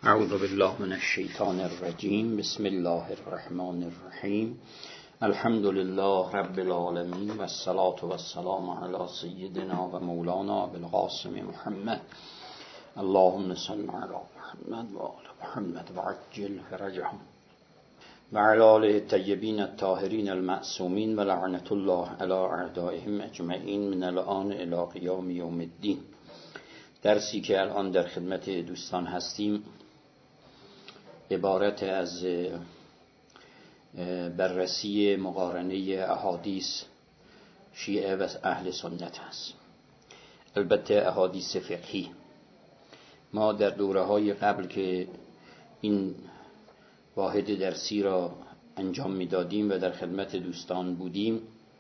اعوذ بالله من الشیطان الرجیم. بسم الله الرحمن الرحیم. الحمد لله رب العالمین و الصلاة و السلام علی سیدنا و مولانا ابوالقاسم محمد. اللهم صل علی محمد و آل محمد و عجل فرجهم و علی آله الطیبین الطاهرین المعصومین و لعنة الله علی اعدائهم اجمعین من الآن الی قیام یوم الدین. درسی که الان در خدمت دوستان هستیم عبارت از بررسی مقارنه احادیث شیعه و اهل سنت است. البته احادیث فقهی. ما در دوره‌های قبل که این واحد درسی را انجام میدادیم و در خدمت دوستان بودیم،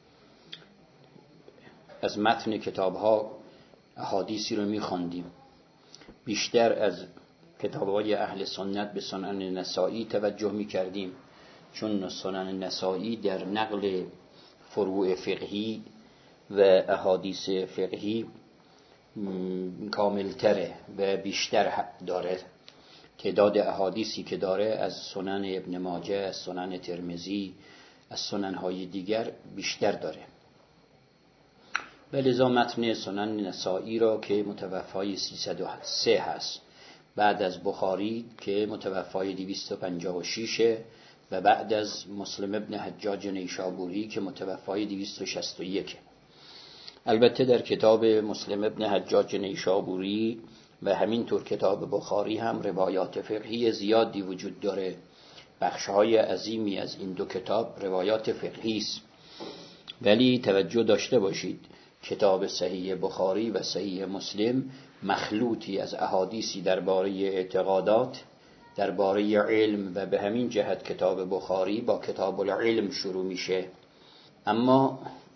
از متن کتاب‌ها احادیثی رو می‌خواندیم. بیشتر از کتاب‌های اهل سنت به سنن نسائی توجه می‌کردیم، چون سنن نسائی در نقل فروع فقهی و احادیث فقهی کاملتره و بیشتر داره. تعداد احادیثی که داره از سنن ابن ماجه، از سنن ترمذی، از سنن‌های دیگر بیشتر داره. و لذا متن سنن نسائی را که متوفای 303 هست، بعد از بخاری که متوفای 256 و بعد از مسلم ابن حجاج نیشابوری که متوفای 261. البته در کتاب مسلم ابن حجاج نیشابوری و همینطور کتاب بخاری هم روایات فقهی زیادی وجود داره. بخش‌های عظیمی از این دو کتاب روایات فقهی است. ولی توجه داشته باشید کتاب صحیح بخاری و صحیح مسلم مخلوطی از احادیثی درباره اعتقادات، درباره علم، و به همین جهت کتاب بخاری با کتاب العلم شروع میشه. اما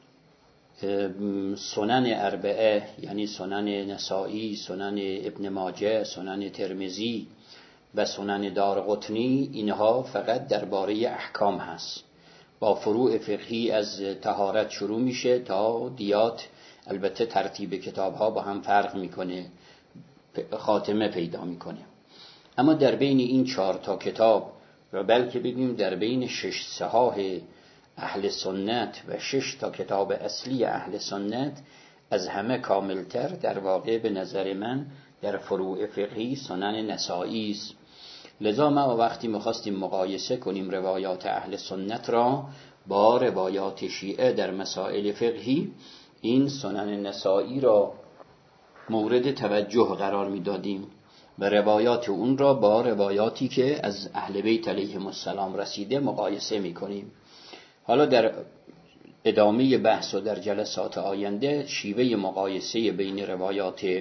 سنن اربعه، یعنی سنن نسائی، سنن ابن ماجه، سنن ترمذی و سنن دارقطنی، اینها فقط درباره احکام هست. با فروع فقهی از طهارت شروع میشه تا دیات. البته ترتیب کتاب‌ها با هم فرق میکنه، خاتمه پیدا میکنه. اما در بین این 4 تا کتاب و بلکه بگیم در بین 6 صحاح اهل سنت و 6 تا کتاب اصلی اهل سنت، از همه کاملتر در واقع به نظر من در فروع فقهی سنن نسائی است. لذا ما وقتی می‌خواستیم مقایسه کنیم روایات اهل سنت را با روایات شیعه در مسائل فقهی، این سنن نسائی را مورد توجه قرار می‌دادیم و روایات اون را با روایاتی که از اهل بیت علیهم السلام رسیده مقایسه می‌کنیم. حالا در ادامه بحث و در جلسات آینده شیوه مقایسه بین روایات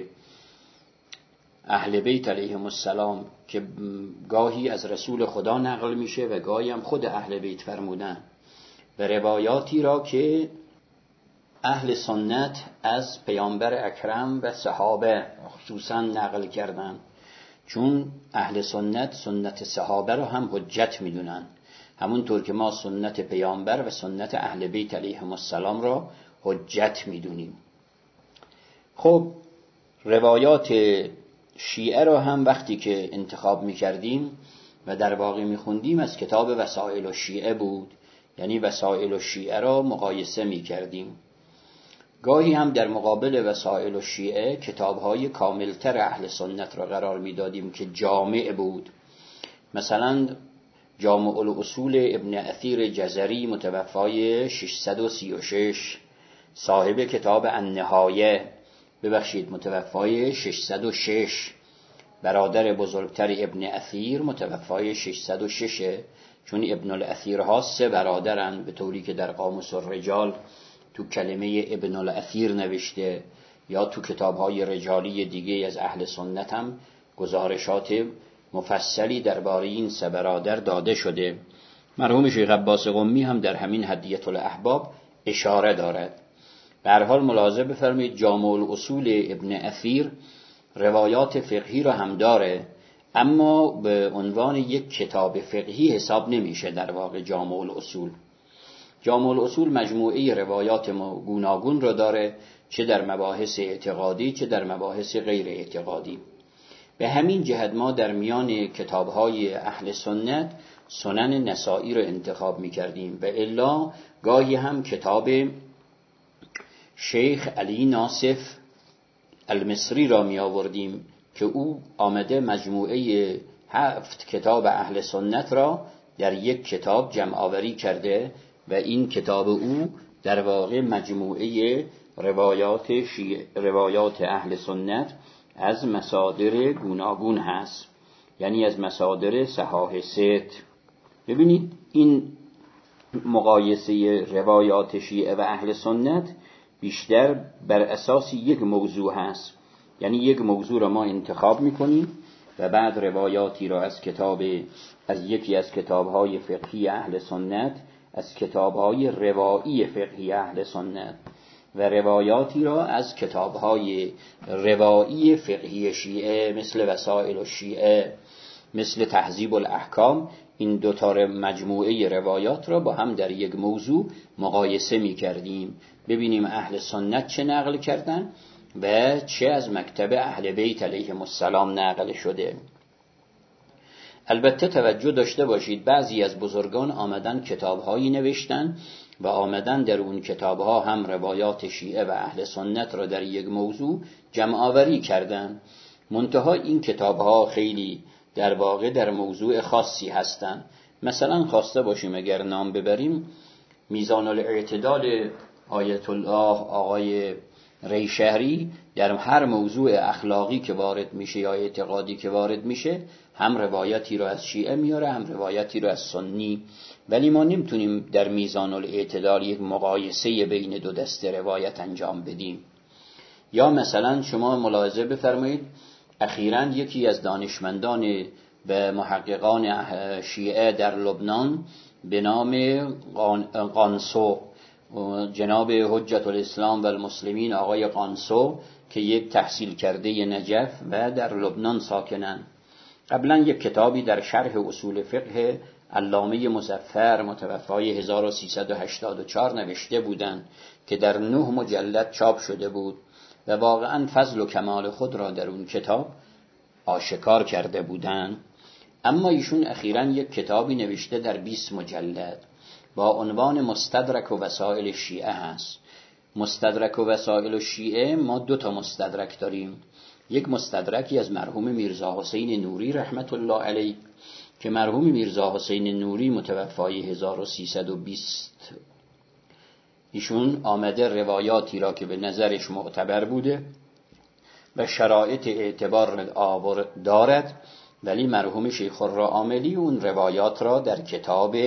اهل بیت علیهم السلام که گاهی از رسول خدا نقل میشه و گاهی هم خود اهل بیت فرمودن، و روایاتی را که اهل سنت از پیامبر اکرم و صحابه خصوصا نقل کردن، چون اهل سنت سنت صحابه را هم حجت میدونن، همونطور که ما سنت پیامبر و سنت اهل بیت علیهم السلام را حجت میدونیم. خب روایات شیعه را هم وقتی که انتخاب میکردیم و در واقع میخوندیم از کتاب وسائل الشیعه بود، یعنی وسائل الشیعه را مقایسه میکردیم. گاهی هم در مقابل وسائل الشیعه کتاب‌های کاملتر اهل سنت را قرار میدادیم که جامع بود. مثلا جامع الاصول ابن اثیر جزری متوفای 636، صاحب کتاب النهایه متوفای 606، برادر بزرگتر ابن اثیر متوفای 606، چون ابن الاثیر ها 3 برادرن به طوری که در قاموس الرجال تو کلمه ابن الاثیر نوشته، یا تو کتاب‌های رجالی دیگه از اهل سنت هم گزارشات مفصلی درباره این 3 برادر داده شده. مرحوم شیخ عباس قمی هم در همین هدیة الاحباب اشاره دارد. به هر حال ملاحظه بفرمایید جامع الاصول ابن اثیر روایات فقهی را هم داره، اما به عنوان یک کتاب فقهی حساب نمیشه. در واقع جامع الاصول مجموعه روایات گوناگون را داره، چه در مباحث اعتقادی چه در مباحث غیر اعتقادی. به همین جهت ما در میان کتاب‌های اهل سنت سنن نسائی رو انتخاب می‌کردیم و الا گاهی هم کتاب شیخ علی ناصف المصری را می آوردیم که او آمده مجموعه 7 کتاب اهل سنت را در یک کتاب جمع آوری کرده و این کتاب او در واقع مجموعه روایات اهل سنت از مصادر گوناگون هست، یعنی از مصادر صحاح ست. ببینید این مقایسه روایات شیعه و اهل سنت بیشتر بر اساس یک موضوع هست، یعنی یک موضوع را ما انتخاب میکنیم و بعد روایاتی را از یکی از کتابهای فقهی اهل سنت، از کتابهای روایی فقهی اهل سنت و روایاتی را از کتابهای روایی فقهی شیعه مثل وسائل الشیعه، مثل تهذیب الاحکام، این دوتا مجموعه روایات را با هم در یک موضوع مقایسه می کردیم، ببینیم اهل سنت چه نقل کردن و چه از مکتب اهل بیت علیهم السلام نقل شده. البته توجه داشته باشید بعضی از بزرگان آمدن کتابهایی نوشتن و آمدن در اون کتابها هم روایات شیعه و اهل سنت را در یک موضوع جمع آوری کردن، منتها این کتابها خیلی در واقع در موضوع خاصی هستند. مثلا خواسته باشیم اگر نام ببریم میزان الاعتدال آیت الله آقای ریشهری در هر موضوع اخلاقی که وارد میشه یا اعتقادی که وارد میشه هم روایتی رو از شیعه میاره هم روایتی رو از سنی، ولی ما نمیتونیم در میزان الاعتدال یک مقایسه بین دو دسته روایت انجام بدیم. یا مثلا شما ملاحظه بفرمایید اخیراً یکی از دانشمندان و محققان شیعه در لبنان به نام قانسو، جناب حجت الاسلام و المسلمین آقای قانسو که یک تحصیل کرده نجف و در لبنان ساکنن، قبلا یک کتابی در شرح اصول فقه علامه مظفر متوفای 1384 نوشته بودند که در 9 مجلد چاپ شده بود و واقعا فضل و کمال خود را در اون کتاب آشکار کرده بودند. اما ایشون اخیراً یک کتابی نوشته در 20 مجلد با عنوان مستدرک و وسائل شیعه هست. مستدرک و وسائل الشیعه ما 2 تا مستدرک داریم، یک مستدرکی از مرحوم میرزا حسین نوری رحمت الله علیه که مرحوم میرزا حسین نوری متوفای 1320 ایشون آمده روایاتی را که به نظرش معتبر بوده و شرایط اعتبار دارد، ولی مرحوم شیخ الرعاملی اون روایات را در کتاب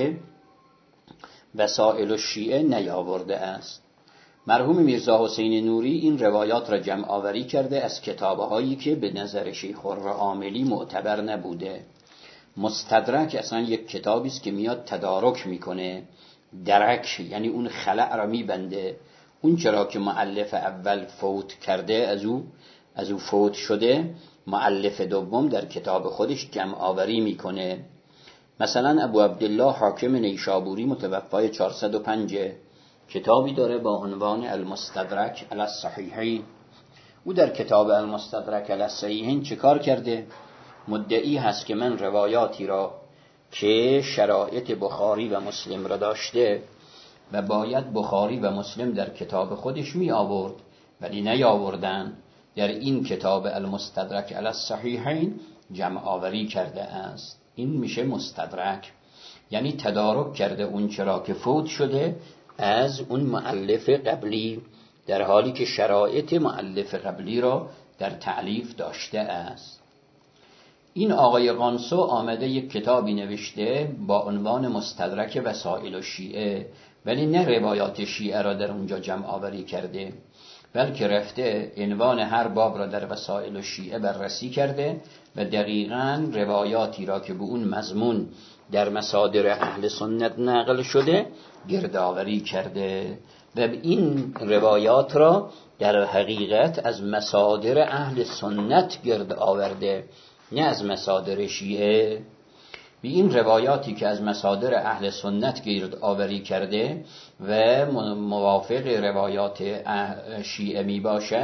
وسائل الشیعه نیاورده است. مرحوم میرزا حسین نوری این روایات را جمع آوری کرده از کتابهایی که به نظر شیخ الرعاملی معتبر نبوده. مستدرک اصلا یک کتابی است که میاد تدارک میکنه، درک یعنی اون خلأ را میبنده، اون چرا که مؤلف اول فوت کرده از او فوت شده، مؤلف دوم در کتاب خودش جمع آوری میکنه. مثلا ابو عبدالله حاکم نیشابوری متوفای 405 کتابی داره با عنوان المستدرک علی الصحیحین. او در کتاب المستدرک علی الصحیحین چه کار کرده؟ مدعی هست که من روایاتی را که شرایط بخاری و مسلم را داشته و باید بخاری و مسلم در کتاب خودش می آورد ولی نیاوردن، در این کتاب المستدرک علی الصحیحین جمع آوری کرده است. این میشه مستدرک، یعنی تدارک کرده اون چرا که فوت شده از اون مؤلف قبلی، در حالی که شرایط مؤلف قبلی را در تألیف داشته است. این آقای قانسو آمده یک کتابی نوشته با عنوان مستدرک وسائل الشیعه، ولی نه روایات شیعه را در اونجا جمع آوری کرده، بلکه رفته عنوان هر باب را در وسائل الشیعه بررسی کرده و دقیقاً روایاتی را که به اون مضمون در مصادر اهل سنت نقل شده گردآوری کرده و این روایات را در حقیقت از مصادر اهل سنت گرد آورده، نه از مصادر شیعه. به این روایاتی که از مصادر اهل سنت گرد آوری کرده و موافق روایات شیعه می باشد،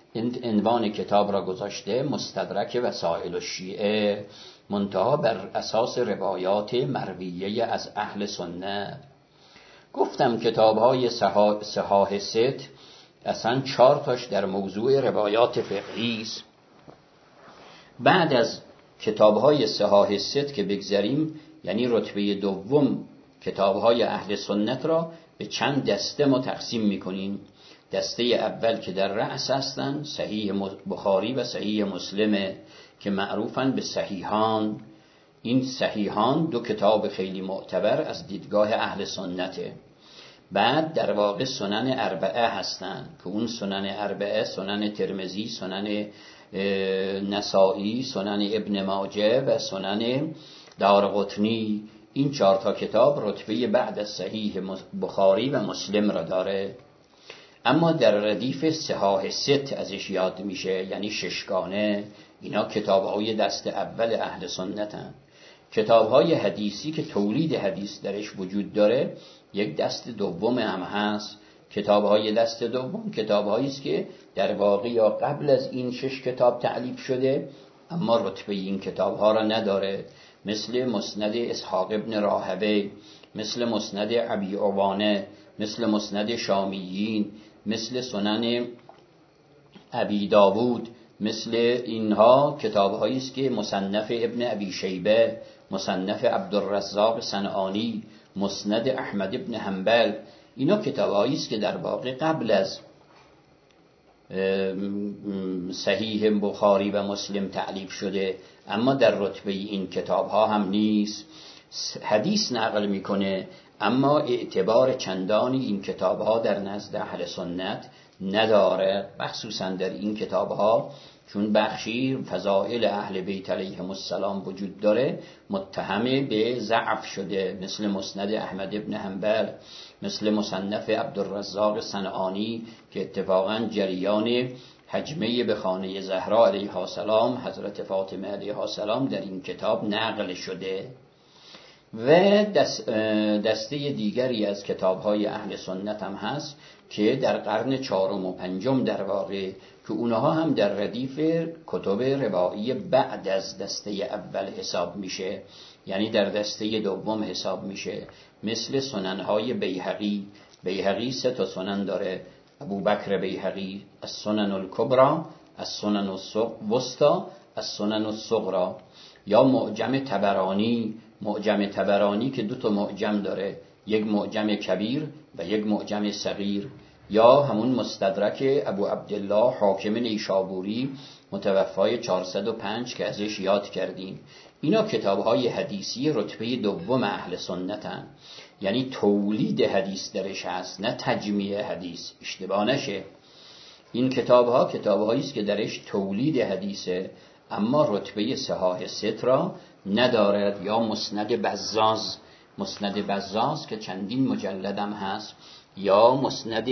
این عنوان کتاب را گذاشته مستدرک وسائل الشیعه، منتها بر اساس روایات مرویه از اهل سنت. گفتم کتاب‌های صحاح ست اصلا 4 تاش در موضوع روایات فقهی است. بعد از کتاب‌های صحاح ست که بگذریم، یعنی رتبه دوم کتاب‌های اهل سنت را به چند دسته ما تقسیم می‌کنیم. دسته اول که در رأس هستند صحیح بخاری و صحیح مسلم که معروفن به صحیحان. این صحیحان 2 کتاب خیلی معتبر از دیدگاه اهل سنته. بعد در واقع سنن اربعه هستند که اون سنن اربعه سنن ترمذی، سنن نسائی، سنن ابن ماجه و سنن دارقطنی. این 4 تا کتاب رتبه بعد از صحیح بخاری و مسلم را داره. اما در ردیف صحاح ست ازش یاد میشه، یعنی ششگانه. اینا کتاب‌های دست اول اهل سنتن. کتاب‌های حدیثی که تولید حدیث درش وجود داره یک دست دوم هم هست. کتاب‌های دست دوم کتاب‌هایی است که در واقع یا قبل از این 6 کتاب تألیف شده اما رتبه این کتاب‌ها را نداره، مثل مسند اسحاق ابن راهوی، مثل مسند ابی عوانه، مثل مسند شامیین، مثل سنن ابی داوود. مثل اینها کتاب‌هایی است که مصنف ابن ابی شیبه، مصنف عبدالرزاق صنعانی، مسند احمد ابن حنبل. اینا کتاب‌هایی است که در واقع قبل از صحیح بخاری و مسلم تألیف شده اما در رتبه این کتاب‌ها هم نیست. حدیث نقل میکنه اما اعتبار چندانی این کتاب‌ها در نزد اهل سنت نداره، مخصوصا در این کتاب‌ها چون بخشی فضائل اهل بیت علیهم السلام وجود داره متهم به ضعف شده، مثل مسند احمد ابن حنبل، مثل مصنف عبدالرزاق صنعانی که اتفاقا جریان هجمه به خانه زهرا علیها السلام حضرت فاطمه علیها السلام در این کتاب نقل شده. و دسته دیگری از کتاب‌های اهل سنت هم هست که در قرن 4 و 5 در واقع که اونها هم در ردیف کتب روایی بعد از دسته اول حساب میشه، یعنی در دسته دوم حساب میشه، مثل سنن‌های بیهقی. بیهقی 3 تا سنن داره: ابوبکر بیهقی، السنن الکبری، السنن الوسطی، السنن الصغری. یا معجم طبرانی. معجم طبرانی که 2 تا معجم داره، یک معجم کبیر و یک معجم صغیر. یا همون مستدرک ابو عبدالله حاکم نیشابوری متوفای 405 که ازش یاد کردیم. اینا کتاب‌های حدیثی رتبه دوم اهل سنتن، یعنی تولید حدیث درش هست نه تجمیع حدیث، اشتباه نشه. این کتاب‌ها کتاب‌هایی است که درش تولید حدیثه اما رتبه صحاح ست را ندارد. یا مسند بزاز، مسند بزاز که چندین مجلدم هست، یا مسند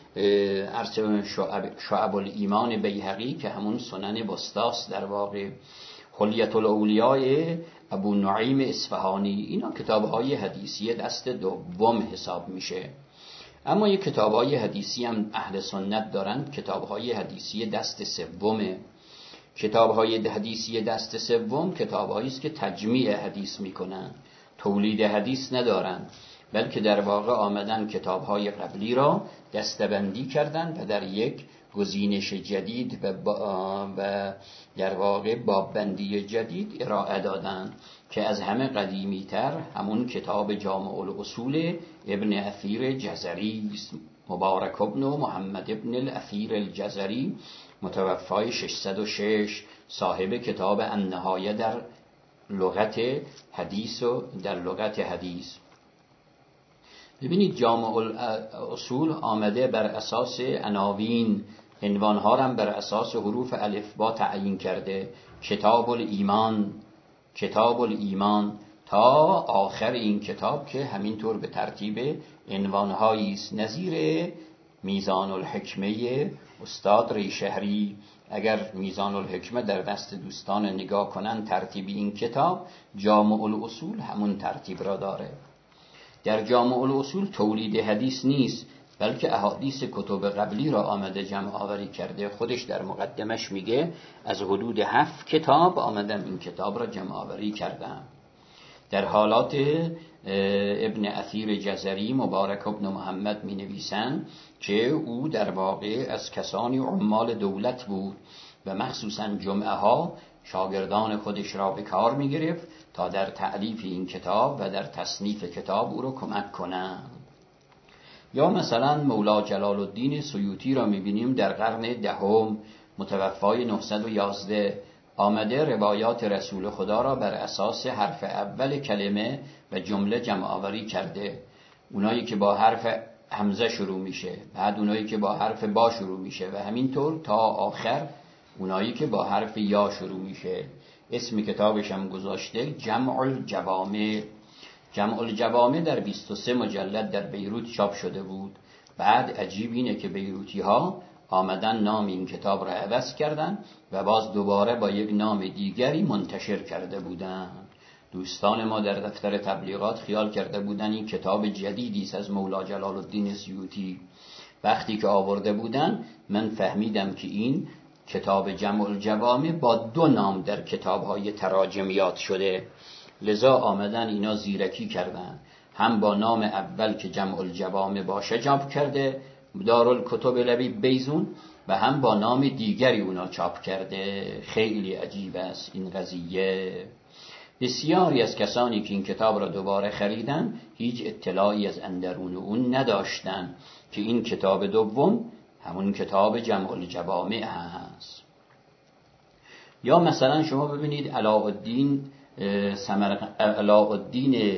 شعب الایمان بیهقی که همون سنن بستاس در واقع، حلیت الاولیاء ابو نعیم اصفهانی. اینا کتاب‌های حدیثی دست دوم حساب میشه. اما یک کتاب‌های حدیثی هم اهل سنت دارند، کتاب‌های حدیثی دست سومه. کتاب‌های حدیثی دست سوم کتاب‌هایی است که تجمیع حدیث میکنن، تولید حدیث ندارن، بلکه در واقع آمدن کتاب‌های قبلی را دسته‌بندی کردن و در یک گزینش جدید و در واقع باببندی جدید ارائه دادن که از همه قدیمی‌تر همون کتاب جامع الاصول ابن اثیر جزری است. مبارک ابن محمد ابن الاثیر الجزری متوفای 606، صاحب کتاب النهایه در لغت حدیث و در لغت حدیث. ببینید جامع الاصول آمده بر اساس عناوین، عنوانها هم بر اساس حروف الف با تعیین کرده. کتاب الایمان، کتاب الایمان تا آخر این کتاب که همینطور به ترتیب عنوانهایی است. نظیر میزان الحکمه استاد ریشهری، اگر میزان الحکمه در دست دوستان نگاه کنن ترتیب این کتاب، جامع الاصول همون ترتیب را داره. در جامع الاصول تولید حدیث نیست، بلکه احادیث کتب قبلی را آمده جمع آوری کرده. خودش در مقدمش میگه از حدود 7 کتاب آمدم این کتاب را جمع آوری کردم. در حالات ابن اثیر جزری مبارک ابن محمد می نویسند که او در واقع از کسانی عمال دولت بود و مخصوصا جمعه ها شاگردان خودش را به کار می گرفت تا در تألیف این کتاب و در تصنیف کتاب او را کمک کنند. یا مثلا مولا جلال الدین سیوطی را می بینیم در قرن دهم متوفای 911 آمده روایات رسول خدا را بر اساس حرف اول کلمه و جمله جمع آوری کرده. اونایی که با حرف همزه شروع میشه، بعد اونایی که با حرف با شروع میشه و همینطور تا آخر اونایی که با حرف یا شروع میشه. اسم کتابش هم گذاشته جمع الجوامع. جمع الجوامع در 23 مجلد در بیروت چاپ شده بود. بعد عجیب اینه که بیروتی ها آمدن نام این کتاب را عوض کردن و باز دوباره با یک نام دیگری منتشر کرده بودند. دوستان ما در دفتر تبلیغات خیال کرده بودن این کتاب جدیدی است از مولا جلال الدین سیوطی. وقتی که آورده بودن من فهمیدم که این کتاب جمع الجوامع با 2 نام در کتاب‌های تراجمیات شده، لذا آمدن اینا زیرکی کردن، هم با نام اول که جمع الجوامع باشه چاپ کرده دارالکتب لبیب بیزون و هم با نام دیگری اونا چاپ کرده. خیلی عجیب است این قضیه. بسیاری از کسانی که این کتاب را دوباره خریدن هیچ اطلاعی از اندرون اون نداشتن که این کتاب دوم همون کتاب جمع الجوامع هست. یا مثلا شما ببینید علاءالدین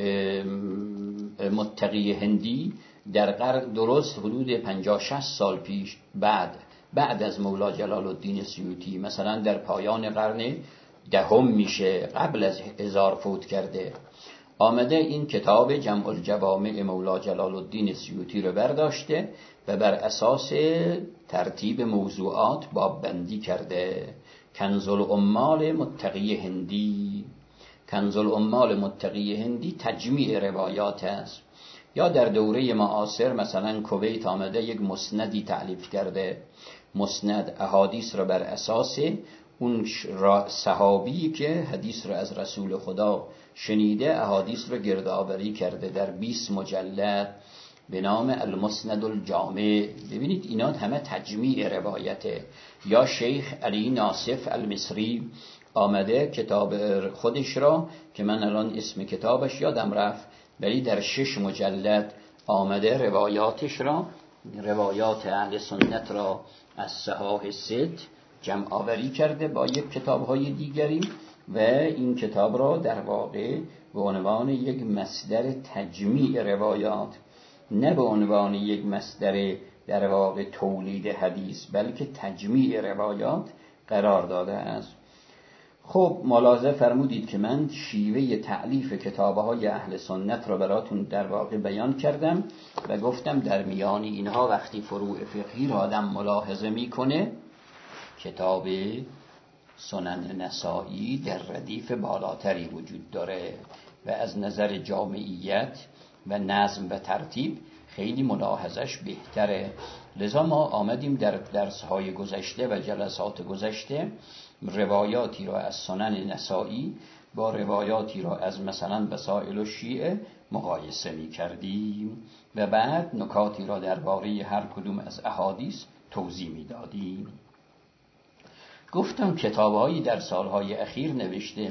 متقی هندی در قرن درست حدود 50-60 سال پیش بعد از مولا جلال الدین سیوطی، مثلا در پایان قرن دهم میشه، قبل از 1000 فوت کرده، آمده این کتاب جمع الجوامع مولا جلال الدین سیوطی رو برداشته و بر اساس ترتیب موضوعات باب بندی کرده. کنز العمال متقی هندی. کنز العمال متقی هندی تجمیع روایات است. یا در دوره معاصر مثلا کویت آمده یک مسندی تألیف کرده، مسند احادیث را بر اساس اون صحابی که حدیث را از رسول خدا شنیده احادیث را گردآوری کرده در 20 مجلد به نام المسند الجامع. ببینید اینا همه تجمیع روایته. یا شیخ علی ناصف المصری آمده کتاب خودش را که من الان اسم کتابش یادم رفت، ولی در 6 مجلد آمده روایاتش را، روایات اهل سنت را از صحاح 6 جمع آوری کرده با یک کتاب‌های دیگری و این کتاب را در واقع به عنوان یک مصدر تجمیع روایات، نه به عنوان یک مصدر در واقع تولید حدیث، بلکه تجمیع روایات قرار داده است. خب ملاحظه فرمودید که من شیوه تألیف کتاب‌های اهل سنت را براتون در واقع بیان کردم و گفتم در میان اینها وقتی فروع فقهی را آدم ملاحظه میکنه، کتاب سنن نسائی در ردیف بالاتری وجود داره و از نظر جامعیت و نظم و ترتیب خیلی ملاحظش بهتره. لذا ما آمدیم در درس‌های گذشته و جلسات گذشته روایاتی را از سنن نسائی با روایاتی را از مثلا وسائل الشیعه مقایسه می کردیم و بعد نکاتی را درباره هر کدوم از احادیث توضیح می دادیم. گفتم کتاب‌هایی در سالهای اخیر نوشته،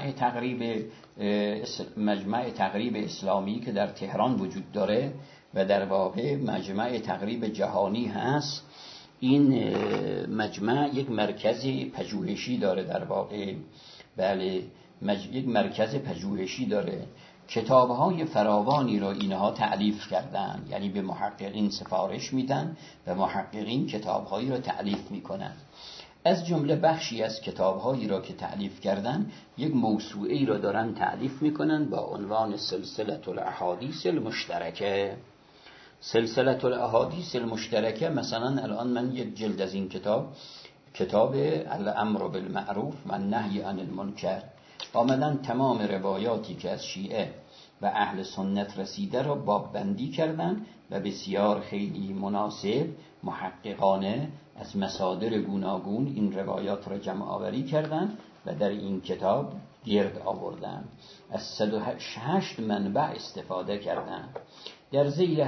مجمع تقریب اسلامی که در تهران وجود داره و در واقع مجمع تقریب جهانی هست، این مجمع یک مرکز پژوهشی داره، در واقع بله یک مرکز پژوهشی داره. کتاب‌های فراوانی را اینها تألیف کردن، یعنی به محققین سفارش میدن و محققین کتاب‌هایی را تألیف میکنن. از جمله بخشی از کتاب‌هایی را که تألیف کردن یک موسوعه‌ای را دارن تألیف میکنن با عنوان سلسله الاحادیث المشترکه. سلسله الاحادیث المشترکه مثلا الان من یک جلد از این کتاب الامر بالمعروف و النهی عن المنکر آمدن تمام روایاتی که از شیعه و اهل سنت رسیده را باب بندی کردن و بسیار خیلی مناسب محققانه از مصادر گوناگون این روایات را جمع آوری کردن و در این کتاب گرد آوردن. از 108 منبع استفاده کردن. در ذیل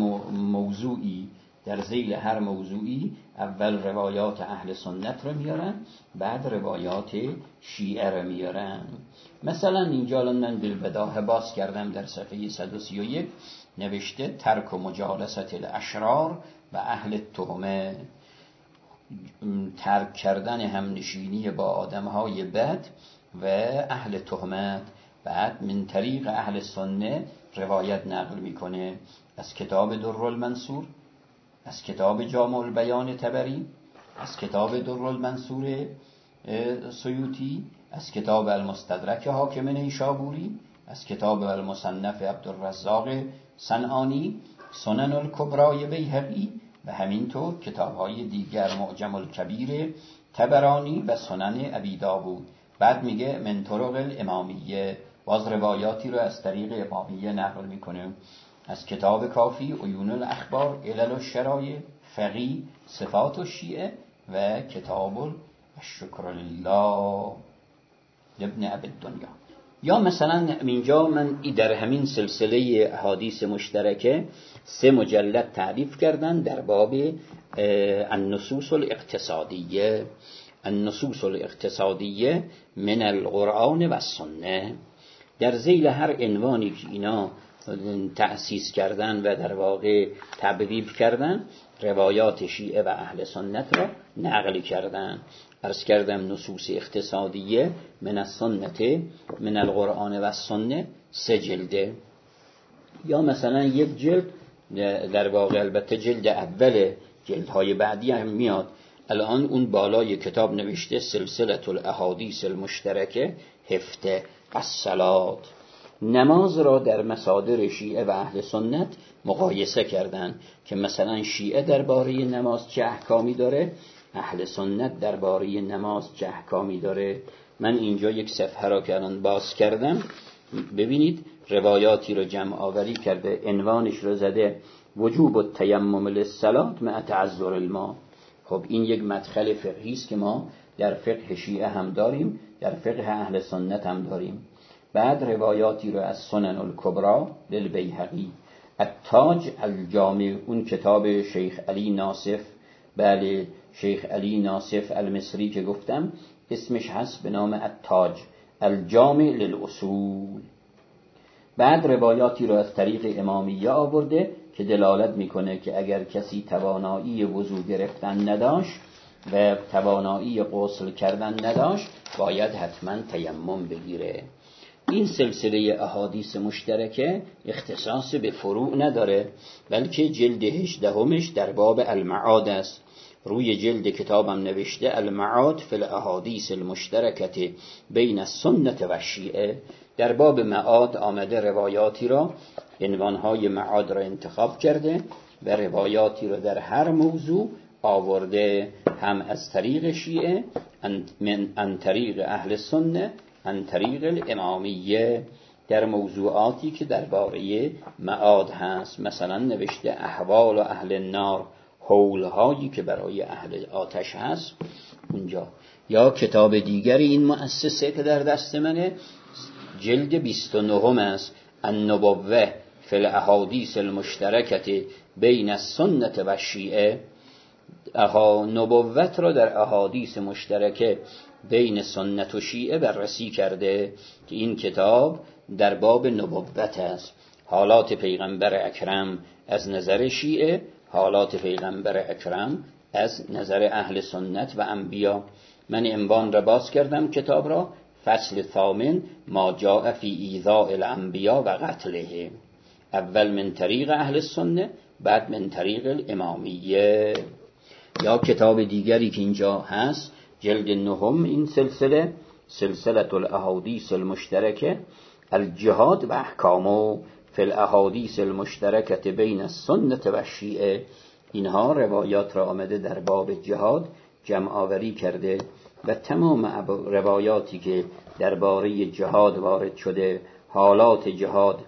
هر موضوعی اول روایات اهل سنت رو میارن، بعد روایات شیعه رو میارن. مثلا اینجا من بالبداهه باز کردم در صفحه 131 نوشته ترک و مجالست الاشرار و اهل تهمه، ترک کردن همنشینی با آدمهای بد و اهل تهمت. بعد من طریق اهل سنت روایت نقل میکنه از کتاب در المنصور، از کتاب جامع البیان طبری، از کتاب در المنصور سیوطی، از کتاب المستدرک حاکم نیشابوری، از کتاب المصنف عبدالرزاق صنعانی، سنن الکبری بیهقی و همینطور کتاب‌های دیگر معجم الکبیر طبرانی و سنن ابی داوود. بعد میگه من طرق الامامیه، باز روایاتی رو از طریق امامیه نقل میکنه از کتاب کافی، عیون الاخبار، علل الشرایع، فقی، صفات الشیعه و کتاب الشکر لله ابن ابی الدنیا. یا مثلا اینجا من در همین سلسله احادیث مشترکه 3 مجلد تعریف کردن در باب النصوص الاقتصادیه، النصوص الاقتصادیه من القرآن و السنه. در ذیل هر عنوانی که اینا تأسیس کردن و در واقع تبویب کردن روایات شیعه و اهل سنت را نقل کردن. عرض کردم نصوص اقتصادیه من السنت من القرآن و السنه 3 جلده. یا مثلا 1 جلد در واقع، البته جلد اول، جلدهای بعدی هم میاد. الان اون بالای کتاب نوشته سلسله الاحادیث المشترکه هفته الصلات. نماز را در مصادر شیعه و اهل سنت مقایسه کردن که مثلا شیعه درباره نماز چه احکامی داره، اهل سنت درباره نماز چه احکامی داره. من اینجا 1 صفحه را که الان باز کردم ببینید روایاتی رو جمع آوری کرده، عنوانش رو زده وجوب التیمم للصلاة مع تعذر الماء. خب این یک مدخل فقهی است که ما در فقه شیعه هم داریم، در فقه اهل سنت هم داریم. بعد روایاتی رو از سنن الکبری للبیهقی، التاج الجامع، اون کتاب شیخ علی ناصف، بله شیخ علی ناصف المصری که گفتم اسمش هست به نام التاج الجامع للاصول. بعد روایاتی رو از طریق امامیه آورده که دلالت میکنه که اگر کسی توانایی وضو گرفتن نداشت و توانایی غسل کردن نداشت باید حتما تیمم بگیره. این سلسله احادیث مشترکه اختصاص به فروع نداره، بلکه جلد 18 در باب المعاد است. روی جلد کتابم نوشته المعاد فی الاحادیث المشترکه بین السنت و الشیعه. در باب معاد آمده روایاتی را، عنوانهای معاد را انتخاب کرده و روایاتی را در هر موضوع آورده، هم از طریق شیعه، عن طریق اهل سنت، عن طریق الامامیه، در موضوعاتی که درباره معاد هست. مثلا نوشته احوال اهل النار، حولهایی که برای اهل آتش هست اونجا. یا کتاب دیگری این مؤسسه که در دست منه جلد 29 است، النبوه فی الاحادیث المشترکه بین السنت و الشیعه. نبوت را در احادیث مشترکه بین سنت و شیعه بررسی کرده که این کتاب در باب نبوت است، حالات پیغمبر اکرم از نظر شیعه، حالات پیغمبر اکرم از نظر اهل سنت و انبیا. من عنوان را باز کردم کتاب را فصل 8 ما جاء فی ایذاء الانبیا و قتلهم، اول من طریق اهل سنت بعد من طریق الامامیه. یا کتاب دیگری که اینجا هست جلد 9 این سلسله الاحادیث المشترکه الجهاد و احکامه فی الاحادیث المشترکه بین السنت و الشیعه. اینها روایات را آمده در باب جهاد جمع آوری کرده. و تمام روایاتی که درباره جهاد وارد شده، حالات جهاد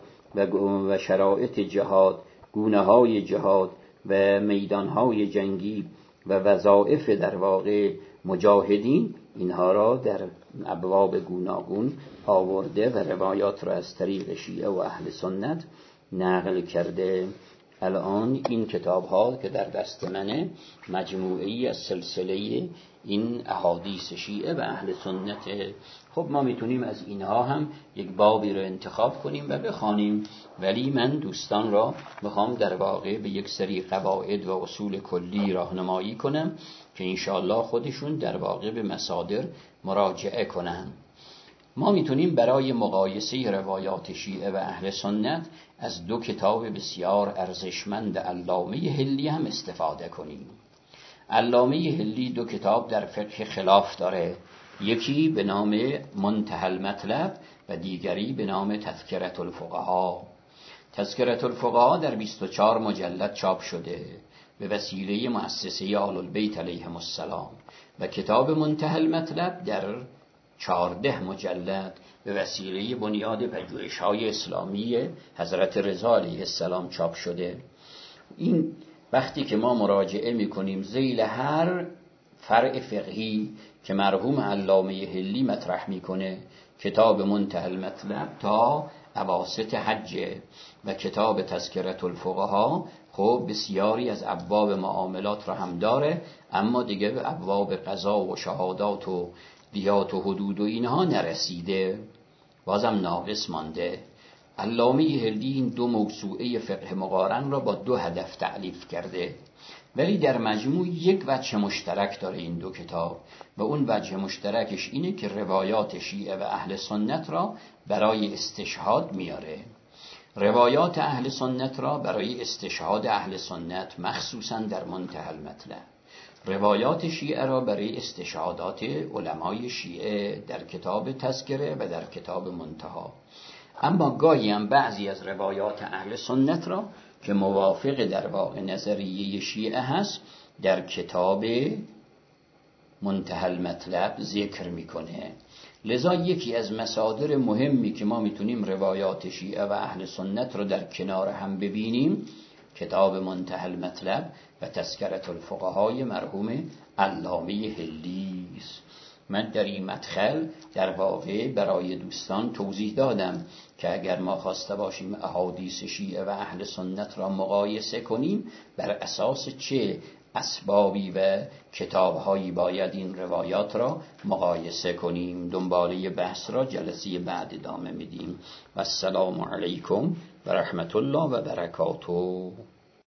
و شرایط جهاد، گونه‌های جهاد و میدانهای جنگی و وظایف در واقع مجاهدین، اینها را در ابواب گوناگون آورده و روایات را از طریق شیعه و اهل سنت نقل کرده. الان این کتاب ها که در دست منه مجموعه‌ای از سلسله این احادیث شیعه و اهل سنت. خب ما میتونیم از اینها هم یک بابی رو انتخاب کنیم و بخوانیم، ولی من دوستان را میخوام در واقع به یک سری قواعد و اصول کلی راهنمایی کنم که انشاءالله خودشون در واقع به مصادر مراجعه کنن. ما میتونیم برای مقایسه روایات شیعه و اهل سنت از دو کتاب بسیار ارزشمند علامه حلی هم استفاده کنیم. علامه حلی دو کتاب در فقه خلاف داره، یکی به نام منتهی المطلب و دیگری به نام تذکرة الفقها. تذکرة الفقها در 24 مجلد چاپ شده به وسیله مؤسسه آل البیت علیهم السلام و کتاب منتهی المطلب در 14 مجلد به وسیله بنیاد پژوهش‌های اسلامی حضرت رضا علیه السلام چاپ شده. این وقتی که ما مراجعه می‌کنیم ذیل هر فرع فقهی که مرحوم علامه حلی مطرح می‌کنه، کتاب منتهی المطلب تا اواسط حج و کتاب تذکرة الفقها خب بسیاری از ابواب معاملات را هم داره، اما دیگه به ابواب قضا و شهادات و دیات و حدود و اینها نرسیده، بازم ناقص مانده. علامه حلی این دو موسوعه فقه مقارن را با دو هدف تألیف کرده، ولی در مجموع یک وجه مشترک داره این دو کتاب و اون وجه مشترکش اینه که روایات شیعه و اهل سنت را برای استشهاد میاره. روایات اهل سنت را برای استشهاد اهل سنت مخصوصا در منتهی المطلب، روایات شیعه را برای استشهادات علمای شیعه در کتاب تذکره و در کتاب منتهی. اما گاهی هم بعضی از روایات اهل سنت را که موافق در واقع نظریه شیعه هست در کتاب منتهی المطلب ذکر میکنه. لذا یکی از مصادر مهمی که ما میتونیم روایات شیعه و اهل سنت رو در کنار هم ببینیم کتاب منتهی المطلب و تذکرة الفقهای مرحوم علامه حلی است. من در این مدخل در واقع برای دوستان توضیح دادم که اگر ما خواسته باشیم احادیث شیعه و اهل سنت را مقایسه کنیم بر اساس چه اسبابی و کتابهایی باید این روایات را مقایسه کنیم. دنباله بحث را جلسه بعد ادامه میدیم. و السلام علیکم و رحمت الله و برکاته.